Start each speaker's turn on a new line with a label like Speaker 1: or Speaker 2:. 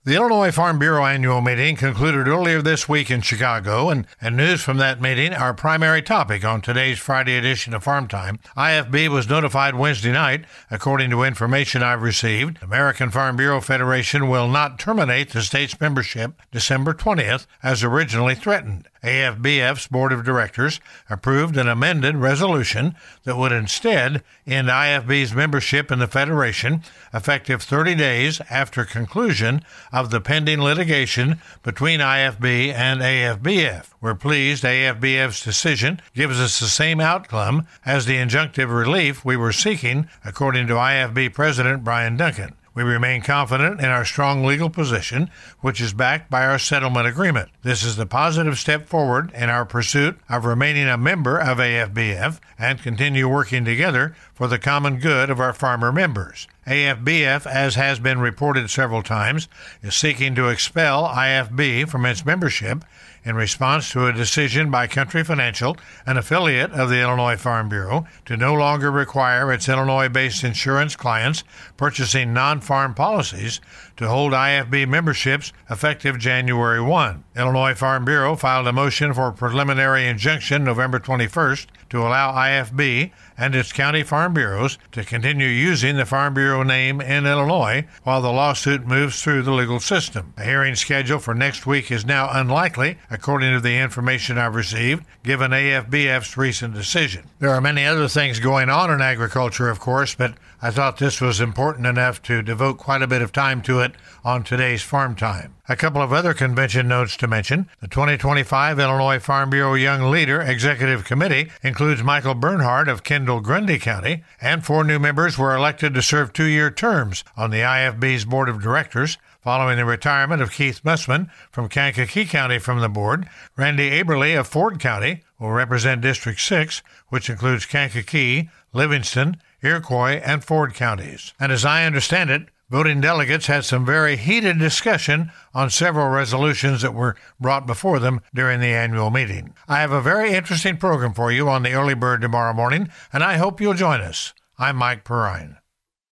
Speaker 1: The Illinois Farm Bureau annual meeting concluded earlier this week in Chicago, and news from that meeting, our primary topic on today's Friday edition of Farm Time. IFB was notified Wednesday night, according to information I've received. American Farm Bureau Federation will not terminate the state's membership December 20th, as originally threatened. AFBF's Board of Directors approved an amended resolution that would instead end IFB's membership in the Federation effective 30 days after conclusion of the pending litigation between IFB and AFBF. We're pleased AFBF's decision gives us the same outcome as the injunctive relief we were seeking, according to IFB President Brian Duncan. We remain confident in our strong legal position, which is backed by our settlement agreement. This is the positive step forward in our pursuit of remaining a member of AFBF and continue working together for the common good of our farmer members. AFBF, as has been reported several times, is seeking to expel IFB from its membership in response to a decision by Country Financial, an affiliate of the Illinois Farm Bureau, to no longer require its Illinois-based insurance clients purchasing non-farm policies to hold IFB memberships effective January 1. Illinois Farm Bureau filed a motion for preliminary injunction November 21st to allow IFB and its county farm bureaus to continue using the Farm Bureau name in Illinois while the lawsuit moves through the legal system. A hearing schedule for next week is now unlikely, according to the information I've received, given AFBF's recent decision. There are many other things going on in agriculture, of course, but I thought this was important enough to devote quite a bit of time to it on today's Farm Time. A couple of other convention notes to mention. The 2025 Illinois Farm Bureau Young Leader Executive Committee includes Michael Bernhardt of Kendall-Grundy County, and 4 new members were elected to serve 2-year terms on the IFB's Board of Directors. Following the retirement of Keith Mussman from Kankakee County from the board, Randy Aberly of Ford County will represent District 6, which includes Kankakee, Livingston, Iroquois, and Ford counties. And as I understand it, voting delegates had some very heated discussion on several resolutions that were brought before them during the annual meeting. I have a very interesting program for you on the Early Bird tomorrow morning, and I hope you'll join us. I'm Mike Perrine.